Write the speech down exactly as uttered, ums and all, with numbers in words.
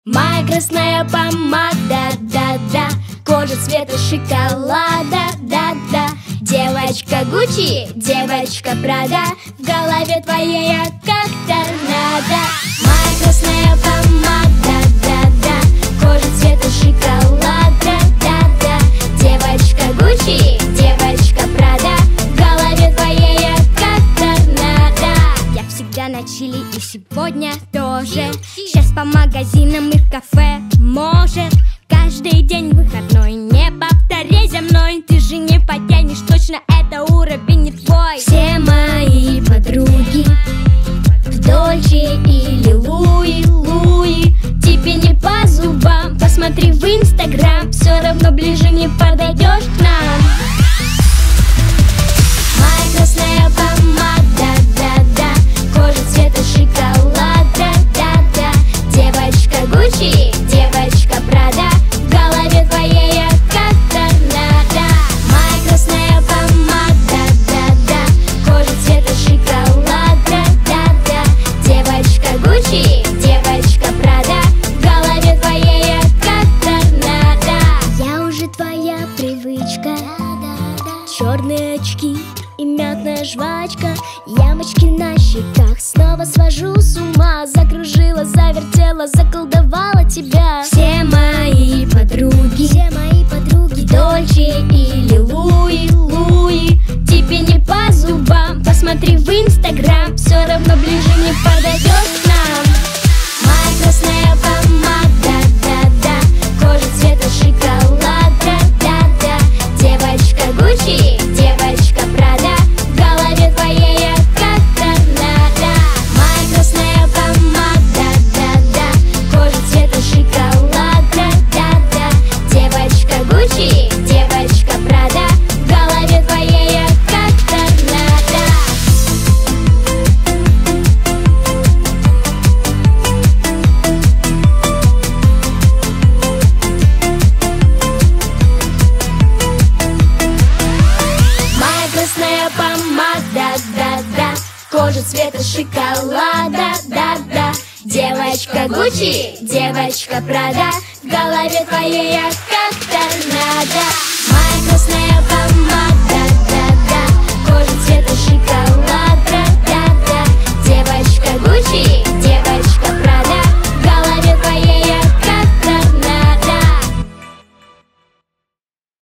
Моя красная помада, да-да, кожа цвета шоколада, да-да. Девочка Гуччи, девочка Прада, в голове твоей я как торнадо. Моя красная помада, да-да, кожа цвета шоколада, да-да. Девочка Гуччи, девочка Прада, в голове твоей я как торнадо. Я всегда на чили и сегодня тоже. Сейчас по магазинам и в кафе, может. Каждый день выходной, не повторяй за мной. Ты же не потянешь, точно это уровень не твой. Все мои подруги в Дольче или Луи, Луи. Тебе не по зубам, посмотри в Инстаграм. Все равно ближе не подойдешь к нам. Моя красная помада, да-да, кожа цвета шоколада, да-да. Девочка Гуччи, девочка Прада, в голове твоей я как торнадо. Моя красная помада, да-да, кожа цвета шоколада, да-да. Девочка Гуччи, девочка Прада, в голове твоей я как торнадо. Я уже твоя привычка, черные очки и мятная жвачка, ямочки на щеках, снова свожу с ума. Закружила, завертела, заколдовала тебя. Все мои подруги, все мои подруги в Дольче или Луи, Луи. Тебе не по зубам, посмотри в Инстаграм. Все равно ближе не подойдешь к нам. Моя красная помада, да-да, кожа цвета шоколада, да-да. Девочка Гуччи, девочка Прада, в голове твоей я как торнадо. Моя красная помада, да-да, кожа цвета шоколада, да-да. Девочка Гуччи, девочка Прада, в голове твоей я как торнадо. Моя красная помада, да-да, кожа цвета шоколада, да-да. Девочка Гуччи, девочка Прада, в голове твоей я как торнадо. Моя красная помада.